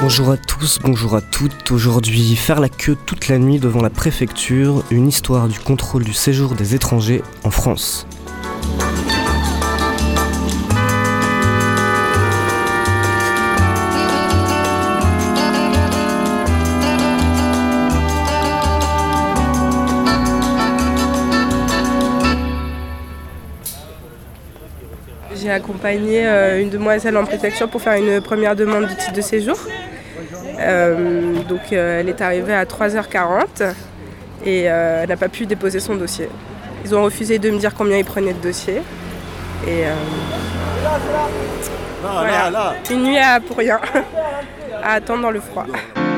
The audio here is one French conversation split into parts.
Bonjour à tous, bonjour à toutes. Aujourd'hui, faire la queue toute la nuit devant la préfecture, une histoire du contrôle du séjour des étrangers en France. J'ai accompagné une demoiselle en préfecture pour faire une première demande de titre de séjour. Elle est arrivée à 3h40 et elle n'a pas pu déposer son dossier. Ils ont refusé de me dire combien ils prenaient de dossier. Et voilà. Une nuit pour rien, à attendre dans le froid.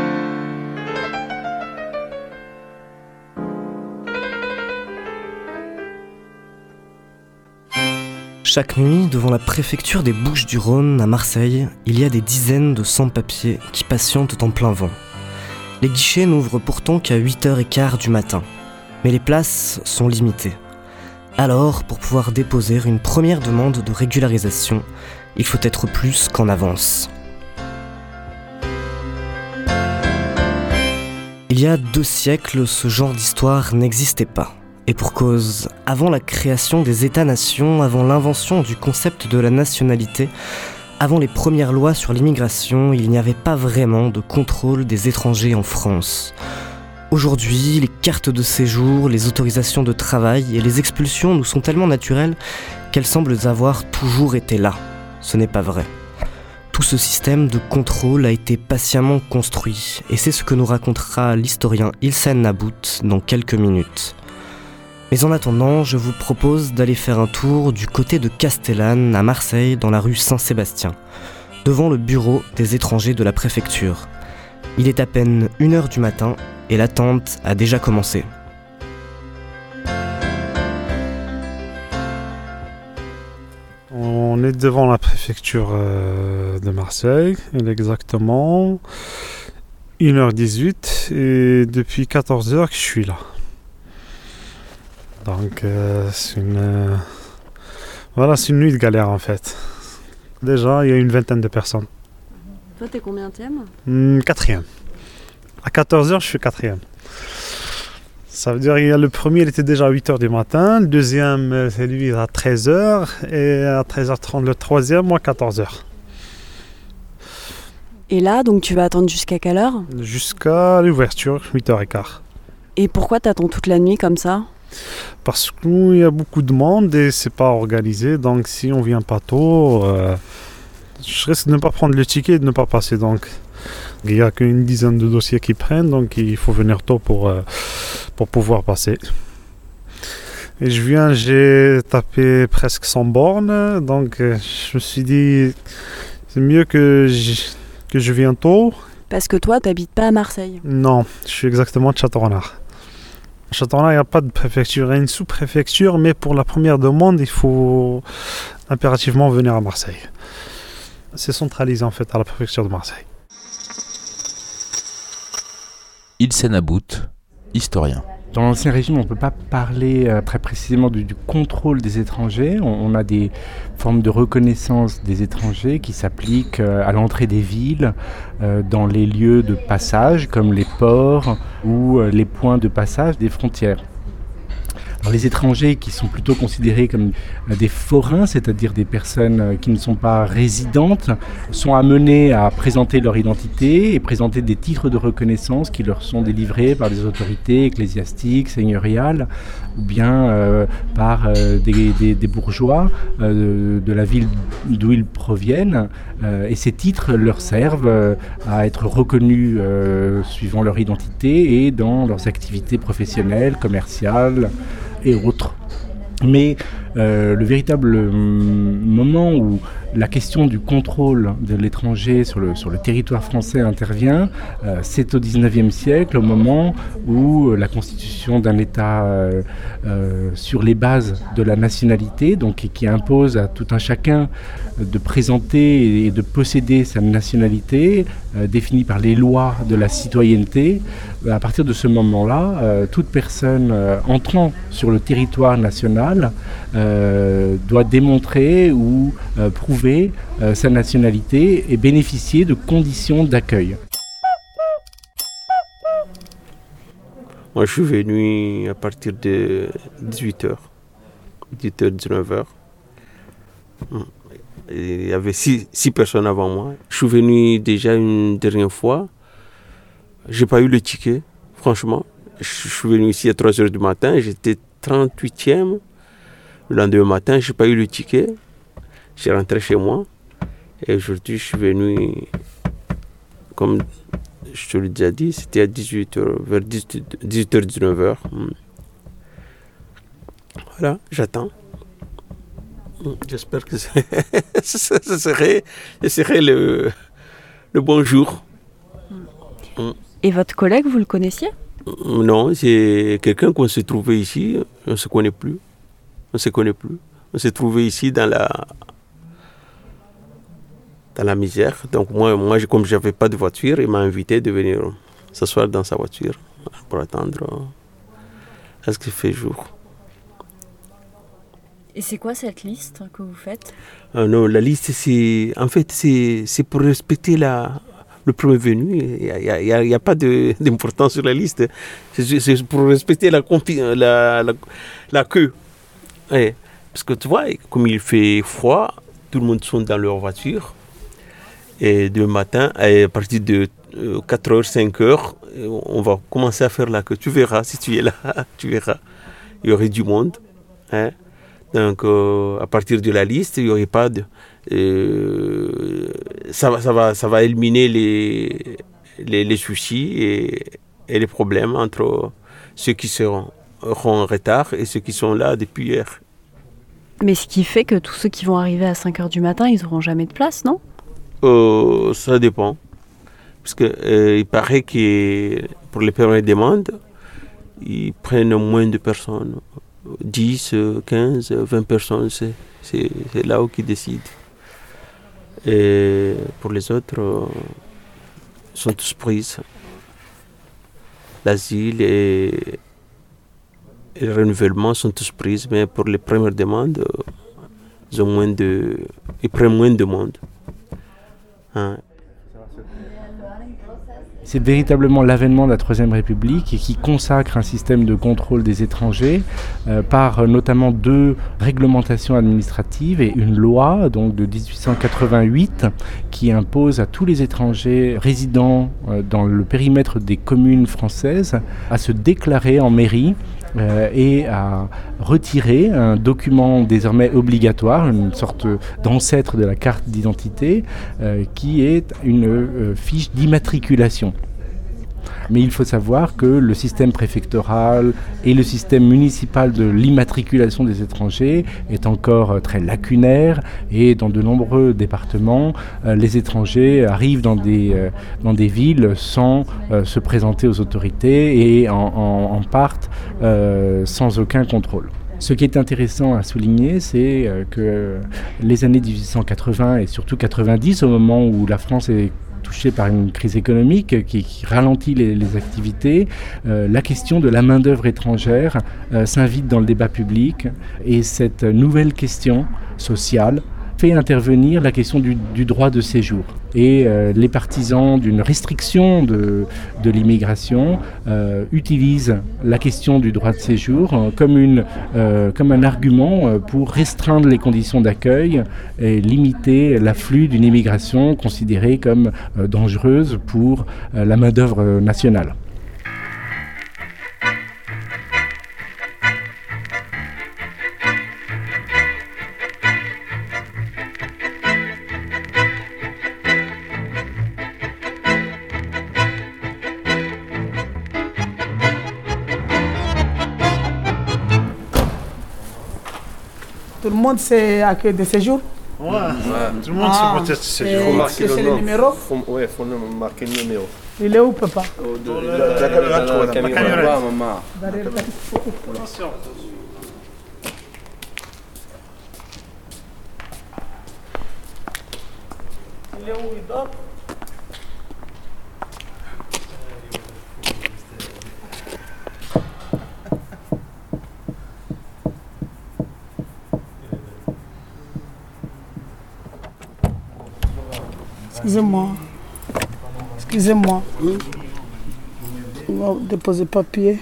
Chaque nuit, devant la préfecture des Bouches-du-Rhône à Marseille, il y a des dizaines de sans-papiers qui patientent en plein vent. Les guichets n'ouvrent pourtant qu'à 8h15 du matin, mais les places sont limitées. Alors, pour pouvoir déposer une première demande de régularisation, il faut être plus qu'en avance. Il y a 2 siècles, ce genre d'histoire n'existait pas. Et pour cause, avant la création des États-nations, avant l'invention du concept de la nationalité, avant les premières lois sur l'immigration, il n'y avait pas vraiment de contrôle des étrangers en France. Aujourd'hui, les cartes de séjour, les autorisations de travail et les expulsions nous sont tellement naturelles qu'elles semblent avoir toujours été là. Ce n'est pas vrai. Tout ce système de contrôle a été patiemment construit, et c'est ce que nous racontera l'historien Ilsen Nabout dans quelques minutes. Mais en attendant, je vous propose d'aller faire un tour du côté de Castellane, à Marseille, dans la rue Saint-Sébastien, devant le bureau des étrangers de la préfecture. Il est à peine 1h du matin et l'attente a déjà commencé. On est devant la préfecture de Marseille, il est exactement 1h18 et depuis 14h que je suis là. Donc c'est une nuit de galère en fait. Déjà, il y a une vingtaine de personnes. Toi, t'es combienième ? 4e. À 14h, je suis 4e. Ça veut dire que le premier, il était déjà à 8h du matin. Le deuxième, c'est lui à 13h. Et à 13h30, le troisième, moi, 14h. Et là, donc tu vas attendre jusqu'à quelle heure ? Jusqu'à l'ouverture, 8h15. Et pourquoi t'attends toute la nuit comme ça ? Parce qu'il y a beaucoup de monde et c'est pas organisé. Donc si on vient pas tôt, je risque de ne pas prendre le ticket et de ne pas passer. Donc il n'y a qu'une dizaine de dossiers qui prennent, donc il faut venir tôt pour pouvoir passer. Et j'ai tapé presque 100 bornes, donc je me suis dit c'est mieux que je vienne tôt. Parce que toi, t'habites pas à Marseille ? Non, je suis exactement de Château-Renard. À Château-Renard, il n'y a pas de préfecture, il y a une sous-préfecture, mais pour la première demande, il faut impérativement venir à Marseille. C'est centralisé en fait à la préfecture de Marseille. Ilsen Nabout, historien. Dans l'Ancien Régime, on ne peut pas parler très précisément du contrôle des étrangers. On a des formes de reconnaissance des étrangers qui s'appliquent à l'entrée des villes, dans les lieux de passage, comme les ports ou les points de passage des frontières. Alors, les étrangers qui sont plutôt considérés comme des forains, c'est-à-dire des personnes qui ne sont pas résidentes, sont amenés à présenter leur identité et présenter des titres de reconnaissance qui leur sont délivrés par des autorités ecclésiastiques, seigneuriales, ou bien par des bourgeois de la ville d'où ils proviennent. Et ces titres leur servent à être reconnus suivant leur identité et dans leurs activités professionnelles, commerciales et autres. Mais le véritable moment où la question du contrôle de l'étranger sur le territoire français intervient, c'est au XIXe siècle, au moment où la constitution d'un État sur les bases de la nationalité, donc qui impose à tout un chacun de présenter et de posséder sa nationalité, définie par les lois de la citoyenneté. À partir de ce moment-là, toute personne entrant sur le territoire national doit démontrer ou prouver sa nationalité et bénéficier de conditions d'accueil. Moi, je suis venu à partir de 18h, 19h. Il y avait six personnes avant moi. Je suis venu déjà une dernière fois. Je n'ai pas eu le ticket, franchement. Je suis venu ici à 3h du matin, j'étais 38e. Le lendemain matin, je n'ai pas eu le ticket. Je suis rentré chez moi. Et aujourd'hui, je suis venu, comme je te l'ai déjà dit, c'était à 18h, vers 18h, 19h. Voilà, j'attends. J'espère que ce serait le bon jour. Et votre collègue, vous le connaissiez ? Non, c'est quelqu'un qu'on s'est trouvé ici. On ne se connaît plus. On s'est trouvé ici dans la misère. Donc moi comme je n'avais pas de voiture, il m'a invité de venir s'asseoir dans sa voiture pour attendre à ce qu'il fait jour. Et c'est quoi cette liste que vous faites ? Non, la liste, c'est pour respecter le premier venu. Il n'y a pas d'importance sur la liste. C'est pour respecter la queue. Ouais. Parce que tu vois, comme il fait froid, tout le monde sont dans leur voiture. Et demain matin, à partir de 4h, 5h, on va commencer à faire la queue. Tu verras, si tu es là, tu verras. Il y aurait du monde. Hein. Donc, à partir de la liste, il n'y aurait pas de... ça va éliminer les soucis et les problèmes entre ceux qui seront en retard et ceux qui sont là depuis hier. Mais ce qui fait que tous ceux qui vont arriver à 5h du matin, ils n'auront jamais de place, non ? Ça dépend. Parce que il paraît que pour les premières demandes, ils prennent moins de personnes. 10, 15, 20 personnes, c'est là où ils décident. Et pour les autres, sont tous prises. L'asile et le renouvellement sont tous prises, mais pour les premières demandes, ils prennent moins de monde. Hein. C'est véritablement l'avènement de la Troisième République qui consacre un système de contrôle des étrangers par notamment 2 réglementations administratives et une loi donc de 1888 qui impose à tous les étrangers résidant dans le périmètre des communes françaises à se déclarer en mairie et à retirer un document désormais obligatoire, une sorte d'ancêtre de la carte d'identité, qui est une fiche d'immatriculation. Mais il faut savoir que le système préfectoral et le système municipal de l'immatriculation des étrangers est encore très lacunaire et dans de nombreux départements, les étrangers arrivent dans des villes sans se présenter aux autorités et en partent sans aucun contrôle. Ce qui est intéressant à souligner, c'est que les années 1880 et surtout 90, au moment où la France est touchée par une crise économique qui ralentit les activités, la question de la main-d'œuvre étrangère s'invite dans le débat public et cette nouvelle question sociale fait intervenir la question du droit de séjour. Et les partisans d'une restriction de l'immigration utilisent la question du droit de séjour comme un argument pour restreindre les conditions d'accueil et limiter l'afflux d'une immigration considérée comme dangereuse pour la main-d'œuvre nationale. Tout le monde sait accueil de séjour. Ouais. Tout le monde sait peut-être séjour. Faut marquer le numéro. Faut marquer le numéro. Il est où, papa? La camionnette. Il est où, il dort? Excusez-moi. Excusez-moi. On va déposer papier.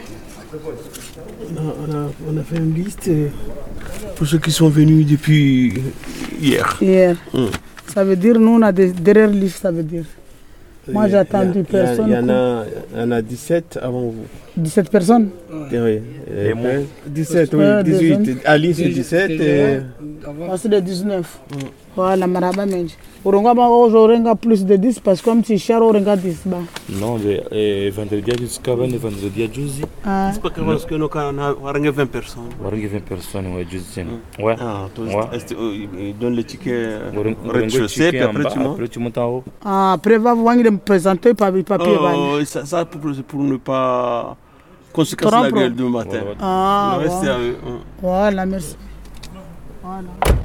On a fait une liste pour ceux qui sont venus depuis hier. Hier. Ça veut dire, nous, on a des derrière listes, ça veut dire. Moi, j'ai attendu personne. Il y en a 17 avant vous. 17 personnes? Oui. 17, oui, 18. Alice, 17. C'est de 19. Voilà, maraba menji. Orenga plus de 10 parce que comme si cher orenga 10 ba. Non, vendredi jusqu'à vendredi à Juzi. C'est pas parce que nous avons 20 personnes. 20 personnes, ouais, Juzi. Ouais. Ah, ils donnent le ticket au rez-de-chaussée, puis après tu montes en haut. Ah, après va vous me présenter papier. Ça pour ne pas qu'on se casse la gueule demain matin. Ah, restez à eux. Voilà, merci. Voilà.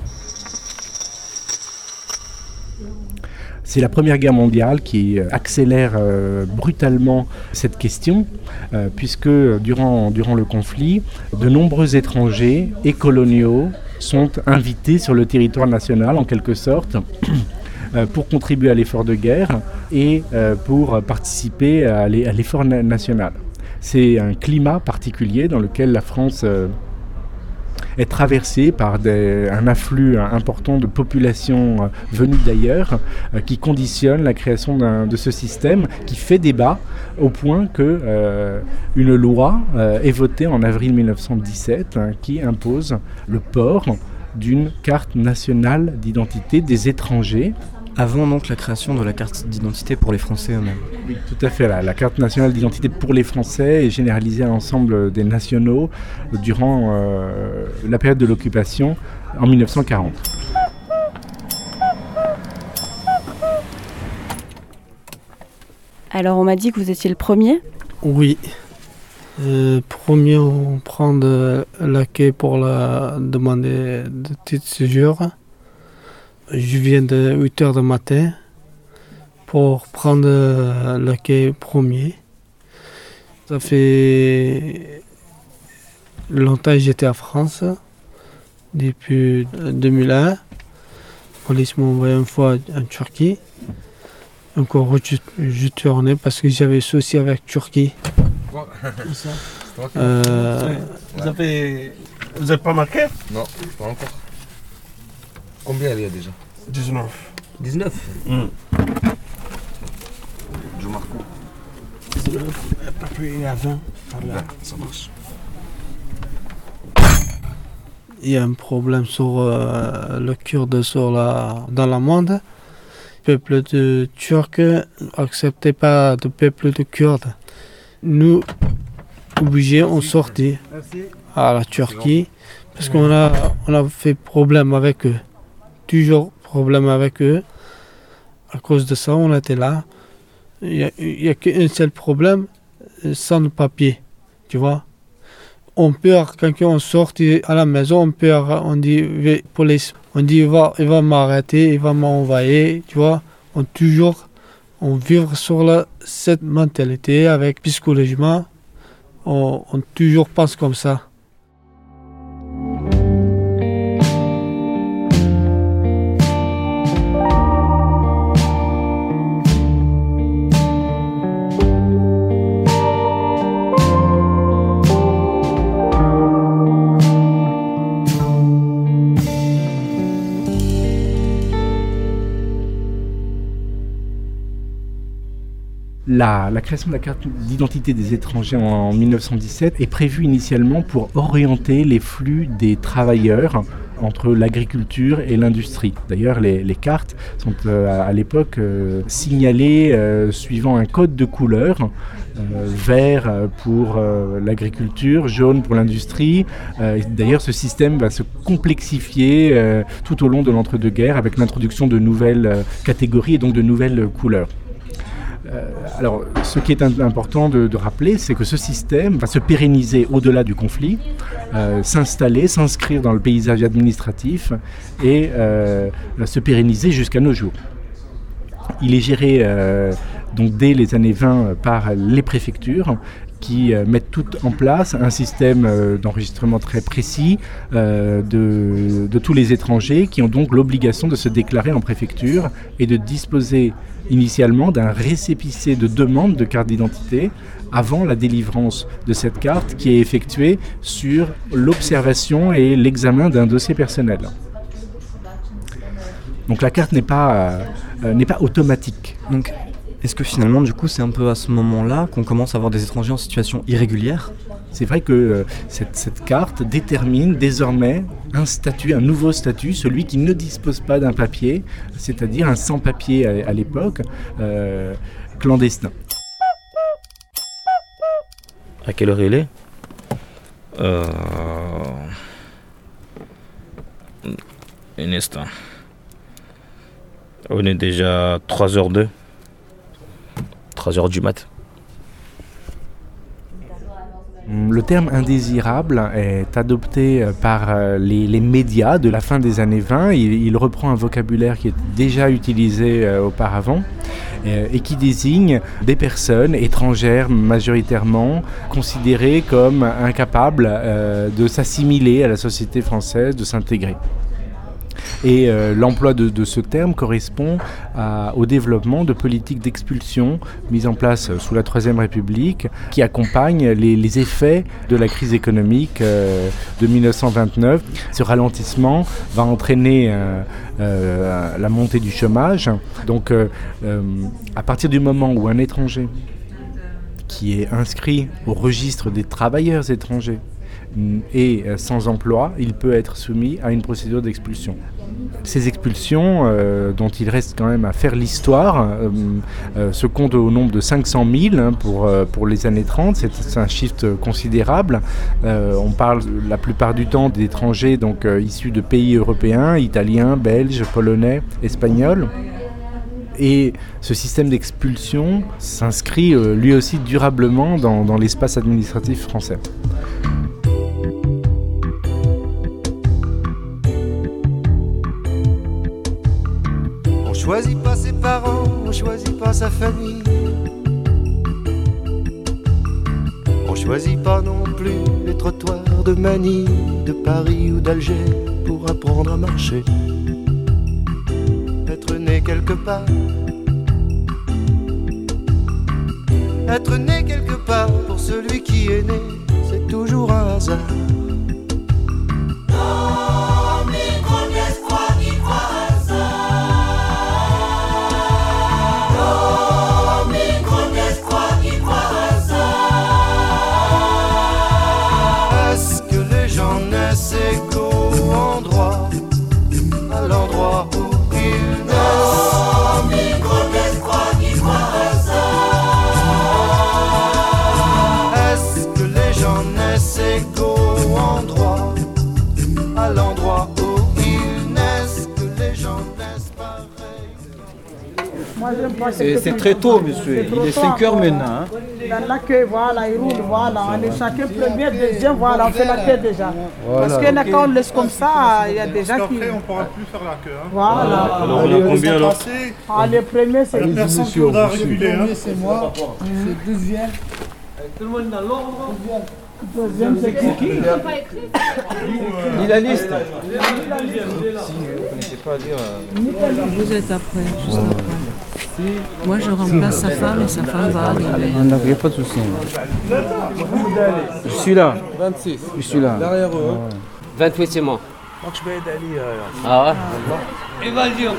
C'est la Première Guerre mondiale qui accélère brutalement cette question, puisque durant le conflit, de nombreux étrangers et coloniaux sont invités sur le territoire national, en quelque sorte, pour contribuer à l'effort de guerre et pour participer à l'effort national. C'est un climat particulier dans lequel la France est traversée par un afflux important de populations venues d'ailleurs qui conditionne la création de ce système qui fait débat au point que une loi est votée en avril 1917 qui impose le port d'une carte nationale d'identité des étrangers. Avant donc la création de la carte d'identité pour les Français eux-mêmes. Oui, tout à fait. La carte nationale d'identité pour les Français est généralisée à l'ensemble des nationaux durant la période de l'occupation en 1940. Alors on m'a dit que vous étiez le premier ? Oui. Premier, on prend la quai pour demander de titre de séjour. Je viens de 8h du matin pour prendre le quai premier. Ça fait longtemps que j'étais en France, depuis 2001. La police m'a envoyé une fois en Turquie. Encore je tournais parce que j'avais souci avec Turquie. Vous n'avez pas marqué? Non, pas encore. Combien il y a déjà? 19. 19 Je marque où? 19, après il y a 20. Voilà, ça marche. Il y a un problème sur le Kurde dans le monde. Le peuple de Turc n'acceptait pas le peuple de Kurde. Nous, obligés, on sortait à la Turquie parce qu'on a fait problème avec eux. Toujours problème avec eux. À cause de ça, on était là. Il n'y a qu'un seul problème, sans papier, tu vois. On peur, quand on sort à la maison, on peur, on dit, police, on dit, il va m'arrêter, il va m'envoyer, tu vois. On vit sur cette mentalité avec psychologiquement, on toujours pense comme ça. La création de la carte d'identité des étrangers en 1917 est prévue initialement pour orienter les flux des travailleurs entre l'agriculture et l'industrie. D'ailleurs, les cartes sont à l'époque signalées suivant un code de couleurs, vert pour l'agriculture, jaune pour l'industrie. D'ailleurs, ce système va se complexifier tout au long de l'entre-deux-guerres avec l'introduction de nouvelles catégories et donc de nouvelles couleurs. Alors, ce qui est important de rappeler, c'est que ce système va se pérenniser au-delà du conflit, s'installer, s'inscrire dans le paysage administratif et se pérenniser jusqu'à nos jours. Il est géré donc dès les années 20 par les préfectures qui mettent tout en place, un système d'enregistrement très précis de tous les étrangers qui ont donc l'obligation de se déclarer en préfecture et de disposer initialement d'un récépissé de demande de carte d'identité avant la délivrance de cette carte qui est effectuée sur l'observation et l'examen d'un dossier personnel. Donc la carte n'est pas automatique. Donc, est-ce que finalement, du coup, c'est un peu à ce moment-là qu'on commence à avoir des étrangers en situation irrégulière ? C'est vrai que cette carte détermine désormais un nouveau statut, celui qui ne dispose pas d'un papier, c'est-à-dire un sans-papier à l'époque, clandestin. À quelle heure il est ? Un instant. On est déjà 3h02. 3h du mat. Le terme indésirable est adopté par les médias de la fin des années 20. Il reprend un vocabulaire qui est déjà utilisé auparavant et qui désigne des personnes étrangères majoritairement considérées comme incapables de s'assimiler à la société française, de s'intégrer. Et l'emploi de ce terme correspond au développement de politiques d'expulsion mises en place sous la Troisième République qui accompagnent les effets de la crise économique de 1929. Ce ralentissement va entraîner la montée du chômage. Donc à partir du moment où un étranger qui est inscrit au registre des travailleurs étrangers et sans emploi, il peut être soumis à une procédure d'expulsion. Ces expulsions, dont il reste quand même à faire l'histoire, se comptent au nombre de 500 000 pour les années 30. C'est un chiffre considérable. On parle la plupart du temps d'étrangers donc, issus de pays européens, italiens, belges, polonais, espagnols. Et ce système d'expulsion s'inscrit lui aussi durablement dans l'espace administratif français. On choisit pas ses parents, on choisit pas sa famille. On choisit pas non plus les trottoirs de Manille, de Paris ou d'Alger pour apprendre à marcher. Être né quelque part. Être né quelque part pour celui qui est né, c'est toujours un hasard. C'est très tôt, monsieur. Il est 5 heures maintenant. Hein. Dans l'accueil, voilà, il roule, voilà. On est chacun premier, deuxième, voilà, on fait la queue déjà. Voilà. Parce que quand on laisse comme ça, il y a des gens qui... Après, on ne pourra plus faire la queue. Hein. Voilà. Alors, on a combien là? Les premiers, c'est... La personne qui voudra reculer. Hein. C'est moi, c'est deuxième. Tout le monde dans l'ordre. Deuxième, c'est qui? Lis la liste. Si vous ne connaissez pas à dire... Vous êtes après, juste après. Moi, je remplace sa femme et sa femme va arriver. Il n'y a pas de souci. Je suis là. 26. Je suis là. Derrière eux. 28, c'est moi. Ah ouais. Et Valdium.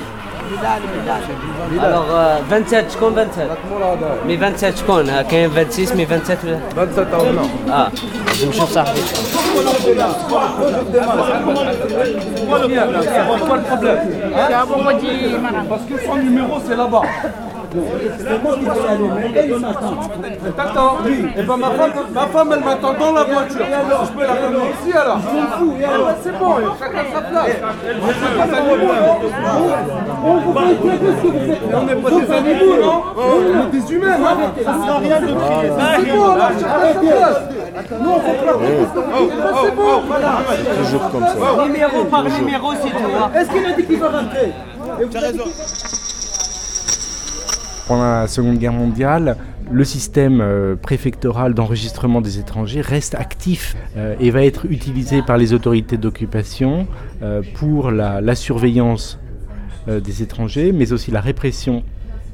Alors 27 شكون 27 مي 27 شكون كاين 26 مي 27 ولا 27 اه نشوف صاحبي Parce que son numéro c'est là-bas. Attends, et ben ma femme elle m'attend dans la voiture. Je peux la ramener ici alors. C'est bon, chacun sa place. On n'est pas des animaux, non? On est des humains, non? Ça sert à rien de crier. C'est bon, là, chacun sa place. Non, c'est bon, voilà. Toujours comme ça. Numéro par numéro, c'est tout. Est-ce qu'il a dit qu'il va rentrer? Tu as raison. Pendant la Seconde Guerre mondiale, le système préfectoral d'enregistrement des étrangers reste actif et va être utilisé par les autorités d'occupation pour la surveillance des étrangers, mais aussi la répression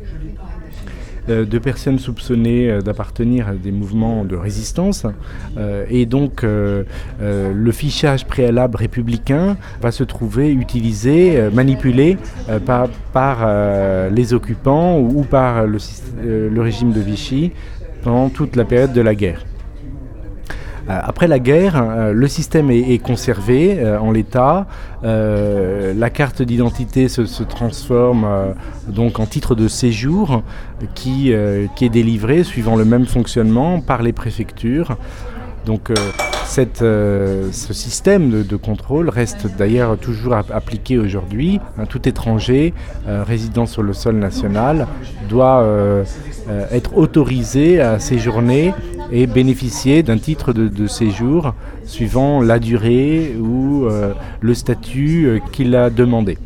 de personnes soupçonnées d'appartenir à des mouvements de résistance. Et donc le fichage préalable républicain va se trouver utilisé, manipulé par les occupants ou par le régime de Vichy pendant toute la période de la guerre. Après la guerre, le système est conservé en l'état. La carte d'identité se transforme donc en titre de séjour qui est délivré suivant le même fonctionnement par les préfectures. Donc ce système de contrôle reste d'ailleurs toujours appliqué aujourd'hui. Tout étranger résidant sur le sol national doit être autorisé à séjourner et bénéficier d'un titre de séjour suivant la durée ou le statut qu'il a demandé.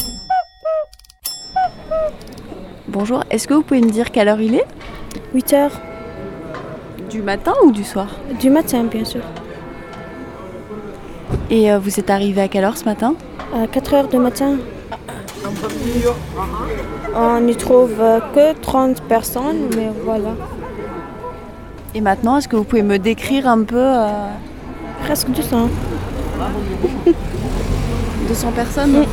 Bonjour, est-ce que vous pouvez me dire quelle heure il est ? 8h. Du matin ou du soir ? Du matin, bien sûr. Et vous êtes arrivé à quelle heure ce matin ? À 4h du matin. On n'y trouve que 30 personnes, mais voilà. Et maintenant, est-ce que vous pouvez me décrire un peu Presque 200. 200 personnes ? Oui.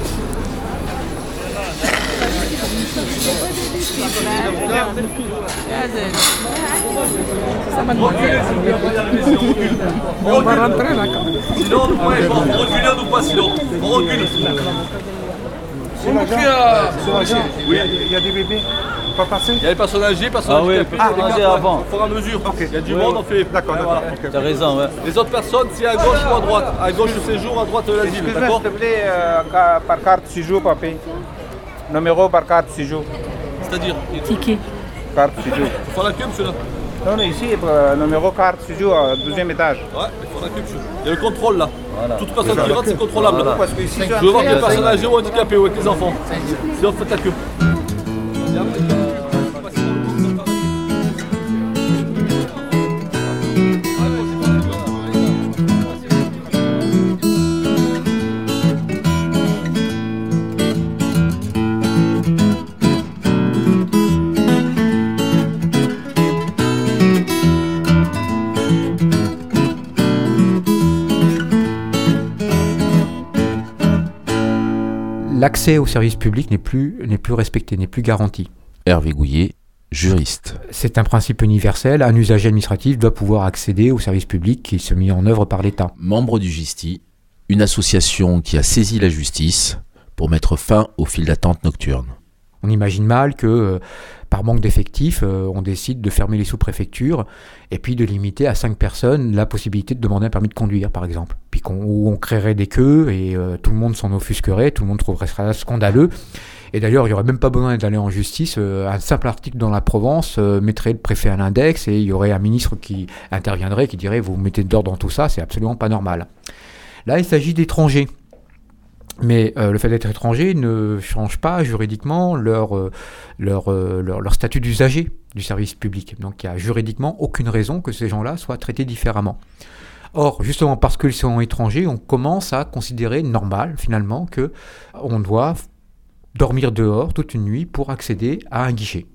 On va rentrer là quand même. Sinon, on recule ou pas sinon. On recule. C'est oui, il y a des bébés. Pas passer. Il y a les personnes âgées, personnes handicapées. Âgées avant. Au fur et à mesure. Il y a du monde, on fait. D'accord. T'as raison, ouais. Les autres personnes, c'est à gauche ou à droite. À gauche le séjour, à droite l'asile. D'accord. S'il te plaît, par carte séjour, papi. Numéro par carte séjour. C'est-à-dire Ticket. Carte séjour. Il faut la queue, monsieur là. Non, ici, numéro carte séjour, 12e étage. Ouais, il faut la queue, monsieur. Il y a le contrôle là. Voilà. Toute personne qui rentre, c'est contrôlable. Voilà. Parce que ici, je veux voir que les personnes âgées ou handicapées ou avec les enfants. Sinon, faites la queue. L'accès au service public n'est plus respecté, n'est plus garanti. Hervé Gouillet, juriste. C'est un principe universel. Un usager administratif doit pouvoir accéder au service public qui se met en œuvre par l'État. Membre du Gisti, une association qui a saisi la justice pour mettre fin aux files d'attente nocturnes. On imagine mal que, par manque d'effectifs, on décide de fermer les sous-préfectures et puis de limiter à 5 personnes la possibilité de demander un permis de conduire, par exemple. Puis où on créerait des queues et tout le monde s'en offusquerait, tout le monde trouverait ça scandaleux. Et d'ailleurs, il n'y aurait même pas besoin d'aller en justice. Un simple article dans la Provence mettrait le préfet à l'index et il y aurait un ministre qui interviendrait, qui dirait « vous mettez de l'ordre dans tout ça, c'est absolument pas normal ». Là, il s'agit d'étrangers. Mais le fait d'être étranger ne change pas juridiquement leur statut d'usager du service public. Donc il n'y a juridiquement aucune raison que ces gens-là soient traités différemment. Or, justement parce qu'ils sont étrangers, on commence à considérer normal finalement qu'on doit dormir dehors toute une nuit pour accéder à un guichet.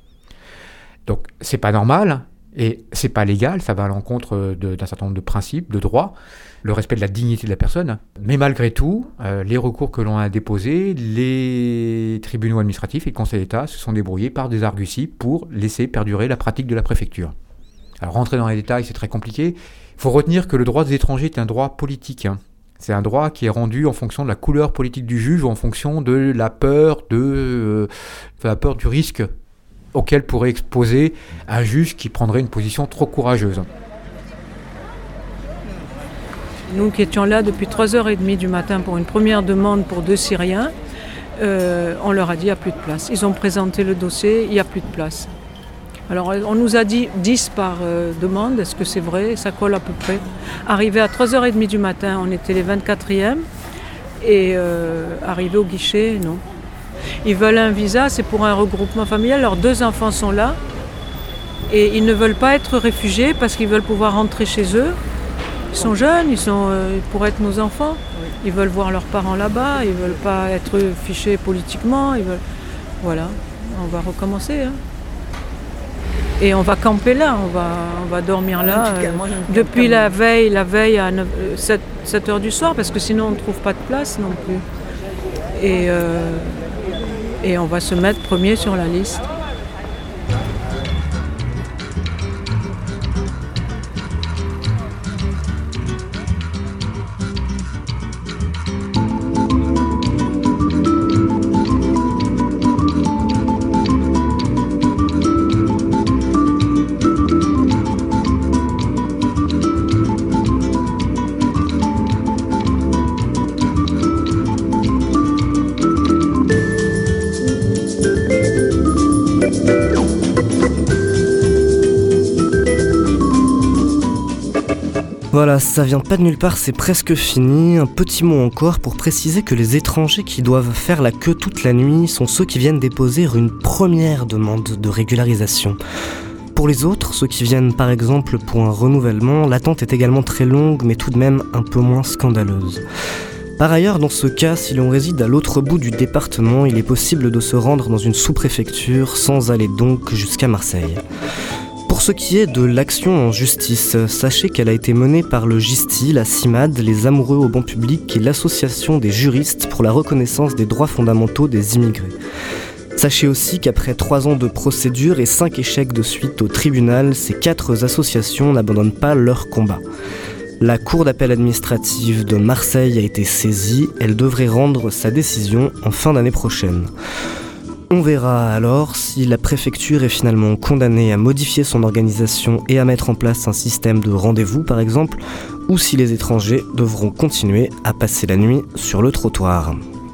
Donc c'est pas normal et c'est pas légal, ça va à l'encontre d'un certain nombre de principes, de droits, le respect de la dignité de la personne. Mais malgré tout, les recours que l'on a déposés, les tribunaux administratifs et le Conseil d'État se sont débrouillés par des arguties pour laisser perdurer la pratique de la préfecture. Alors rentrer dans les détails, c'est très compliqué. Il faut retenir que le droit des étrangers est un droit politique. C'est un droit qui est rendu en fonction de la couleur politique du juge ou en fonction de la peur du risque auquel pourrait exposer un juge qui prendrait une position trop courageuse. Nous qui étions là depuis 3h30 du matin pour une première demande pour 2 Syriens, on leur a dit qu'il n'y a plus de place. Ils ont présenté le dossier, il n'y a plus de place. Alors on nous a dit 10 par demande, est-ce que c'est vrai? Ça colle à peu près. Arrivé à 3h30 du matin, on était les 24e et arrivé au guichet, non. Ils veulent un visa, c'est pour un regroupement familial, leurs 2 enfants sont là. Et ils ne veulent pas être réfugiés parce qu'ils veulent pouvoir rentrer chez eux. Ils sont jeunes, ils pourraient être nos enfants. Ils veulent voir leurs parents là-bas, ils ne veulent pas être fichés politiquement. Voilà, on va recommencer. Hein. Et on va camper là, on va dormir là. Depuis la veille à 7 heures du soir, parce que sinon on ne trouve pas de place non plus. Et on va se mettre premier sur la liste. Voilà, ça vient pas de nulle part, c'est presque fini. Un petit mot encore pour préciser que les étrangers qui doivent faire la queue toute la nuit sont ceux qui viennent déposer une première demande de régularisation. Pour les autres, ceux qui viennent par exemple pour un renouvellement, l'attente est également très longue mais tout de même un peu moins scandaleuse. Par ailleurs, dans ce cas, si l'on réside à l'autre bout du département, il est possible de se rendre dans une sous-préfecture sans aller donc jusqu'à Marseille. Pour ce qui est de l'action en justice, sachez qu'elle a été menée par le GISTI, la CIMAD, les Amoureux au banc public et l'Association des juristes pour la reconnaissance des droits fondamentaux des immigrés. Sachez aussi qu'après 3 ans de procédure et 5 échecs de suite au tribunal, ces 4 associations n'abandonnent pas leur combat. La Cour d'appel administrative de Marseille a été saisie, elle devrait rendre sa décision en fin d'année prochaine. On verra alors si la préfecture est finalement condamnée à modifier son organisation et à mettre en place un système de rendez-vous par exemple, ou si les étrangers devront continuer à passer la nuit sur le trottoir.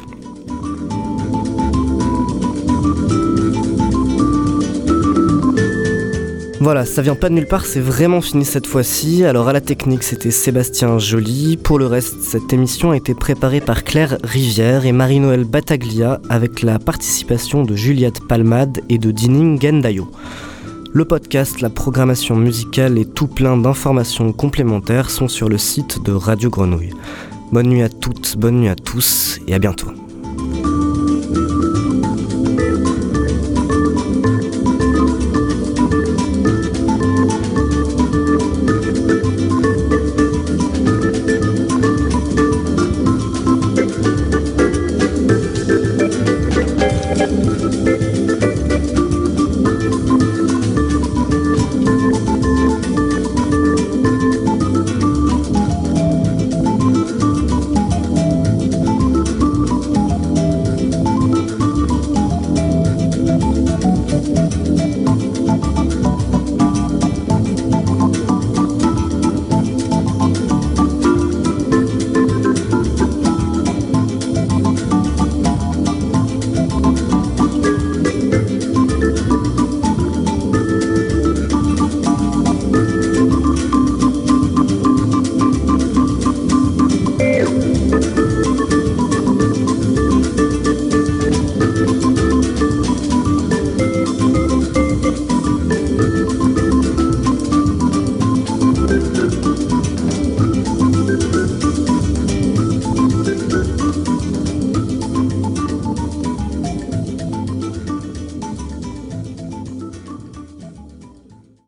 Voilà, ça vient pas de nulle part, c'est vraiment fini cette fois-ci. Alors à la technique, c'était Sébastien Joly. Pour le reste, cette émission a été préparée par Claire Rivière et Marie-Noël Battaglia avec la participation de Juliette Palmade et de Dining Gendayo. Le podcast, la programmation musicale et tout plein d'informations complémentaires sont sur le site de Radio Grenouille. Bonne nuit à toutes, bonne nuit à tous et à bientôt.